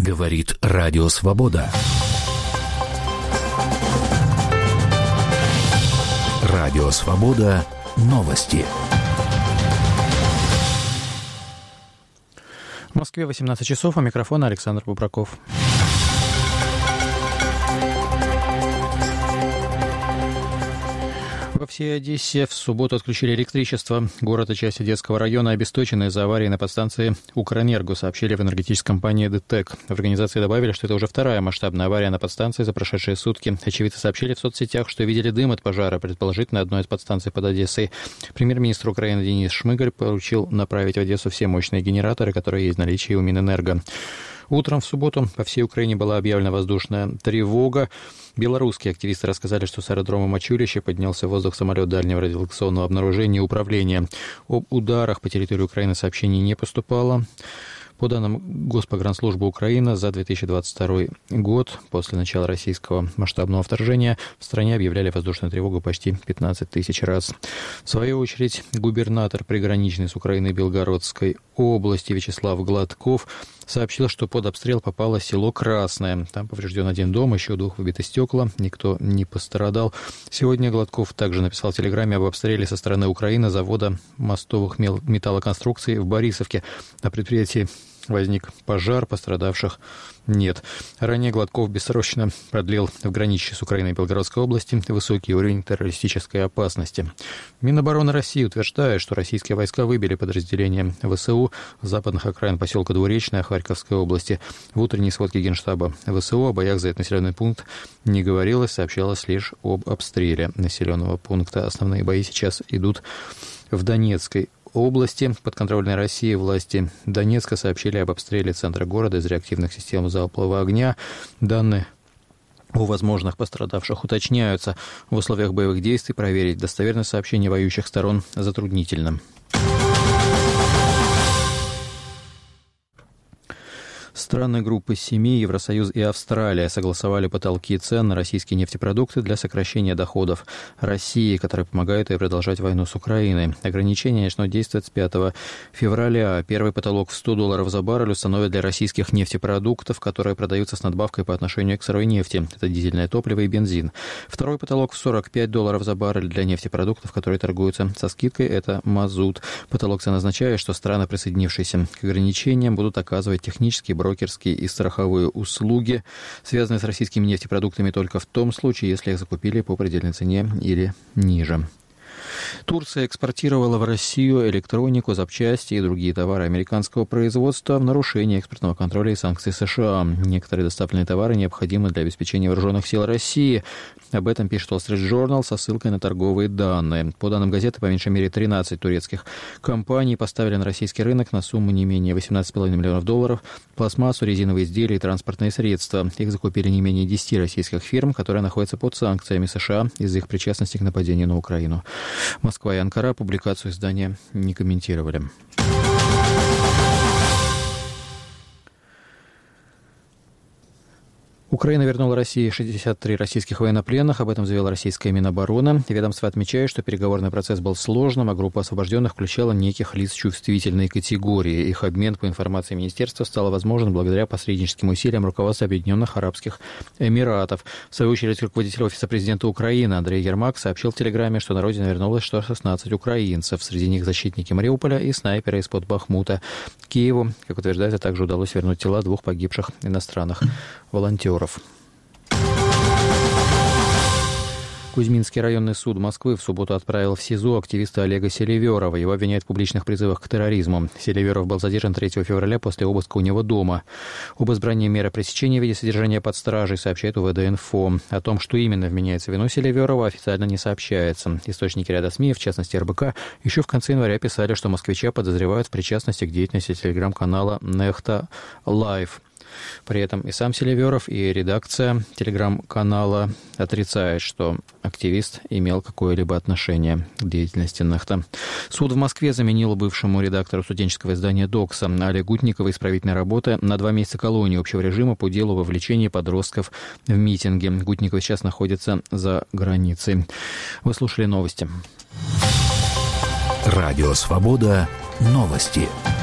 Говорит Радио Свобода. Радио Свобода. Новости. В Москве 18 часов, у микрофона Александр Бубраков. Во всей Одессе в субботу отключили электричество. Город и части детского района обесточены из-за аварии на подстанции «Укрэнерго», сообщили в энергетической компании «ДТЭК». В организации добавили, что это уже вторая масштабная авария на подстанции за прошедшие сутки. Очевидцы сообщили в соцсетях, что видели дым от пожара, предположительно одной из подстанций под Одессой. Премьер-министр Украины Денис Шмыгаль поручил направить в Одессу все мощные генераторы, которые есть в наличии у Минэнерго. Утром в субботу по всей Украине была объявлена воздушная тревога. Белорусские активисты рассказали, что с аэродрома Мачулище поднялся в воздух самолет дальнего радиолокационного обнаружения и управления. Об ударах по территории Украины сообщений не поступало. По данным Госпогранслужбы Украины, за 2022 год, после начала российского масштабного вторжения, в стране объявляли воздушную тревогу почти 15 тысяч раз. В свою очередь, губернатор приграничной с Украиной Белгородской области Вячеслав Гладков сообщил, что под обстрел попало село Красное. Там поврежден один дом, еще 2 выбиты стекла, никто не пострадал. Сегодня Гладков также написал в телеграмме об обстреле со стороны Украины завода мостовых металлоконструкций в Борисовке. На предприятии возник пожар, пострадавших нет. Ранее Гладков бессрочно продлил в граничьей с Украиной и Белгородской области высокий уровень террористической опасности. Минобороны России утверждает, что российские войска выбили подразделения ВСУ с западных окраин поселка Двуречное Харьковской области. В утренней сводке Генштаба ВСУ о боях за этот населенный пункт не говорилось, сообщалось лишь об обстреле населенного пункта. Основные бои сейчас идут в Донецкой области. Подконтрольной России власти Донецка сообщили об обстреле центра города из реактивных систем залпового огня. Данные о возможных пострадавших уточняются. В условиях боевых действий проверить достоверность сообщений воюющих сторон затруднительно. Страны группы 7, Евросоюз и Австралия согласовали потолки цен на российские нефтепродукты для сокращения доходов России, которая помогает ей продолжать войну с Украиной. Ограничения начнут действовать с 5 февраля. Первый потолок в $100 за баррель установят для российских нефтепродуктов, которые продаются с надбавкой по отношению к сырой нефти. Это дизельное топливо и бензин. Второй потолок в $45 за баррель для нефтепродуктов, которые торгуются со скидкой. Это мазут. Потолок цен означает, что страны, присоединившиеся к ограничениям, будут оказывать технические, брокерские и страховые услуги, связанные с российскими нефтепродуктами, только в том случае, если их закупили по предельной цене или ниже. Турция экспортировала в Россию электронику, запчасти и другие товары американского производства в нарушение экспортного контроля и санкций США. Некоторые доставленные товары необходимы для обеспечения вооруженных сил России. Об этом пишет Wall Street Journal со ссылкой на торговые данные. По данным газеты, по меньшей мере 13 турецких компаний поставили на российский рынок на сумму не менее $18,5 миллионов пластмассу, резиновые изделия и транспортные средства. Их закупили не менее 10 российских фирм, которые находятся под санкциями США из-за их причастности к нападению на Украину. Москва и Анкара публикацию издания не комментировали. Украина вернула России 63 российских военнопленных. Об этом заявила российская Минобороны. Ведомство отмечает, что переговорный процесс был сложным, а группа освобожденных включала неких лиц чувствительной категории. Их обмен, по информации министерства, стал возможен благодаря посредническим усилиям руководства Объединенных Арабских Эмиратов. В свою очередь, руководитель Офиса президента Украины Андрей Ермак сообщил в телеграмме, что на родину вернулось 16 украинцев. Среди них защитники Мариуполя и снайперы из-под Бахмута. Киеву, как утверждается, также удалось вернуть тела 2 погибших иностранных волонтеров. Кузьминский районный суд Москвы в субботу отправил в СИЗО активиста Олега Селиверова. Его обвиняют в публичных призывах к терроризму. Селиверов был задержан 3 февраля после обыска у него дома. Об избрании меры пресечения в виде содержания под стражей сообщает УВД-Инфо. О том, что именно вменяется в вину Селиверова, официально не сообщается. Источники ряда СМИ, в частности РБК, еще в конце января писали, что москвича подозревают в причастности к деятельности телеграм-канала «Нехта Лайв». При этом и сам Селиверов, и редакция телеграм-канала отрицают, что активист имел какое-либо отношение к деятельности Нехта. Суд в Москве заменил бывшему редактору студенческого издания «Докса» Али Гутниковой исправительной работы на 2 месяца колонии общего режима по делу вовлечения подростков в митинги. Гутникова сейчас находится за границей. Вы слушали новости. Радио «Свобода». Новости.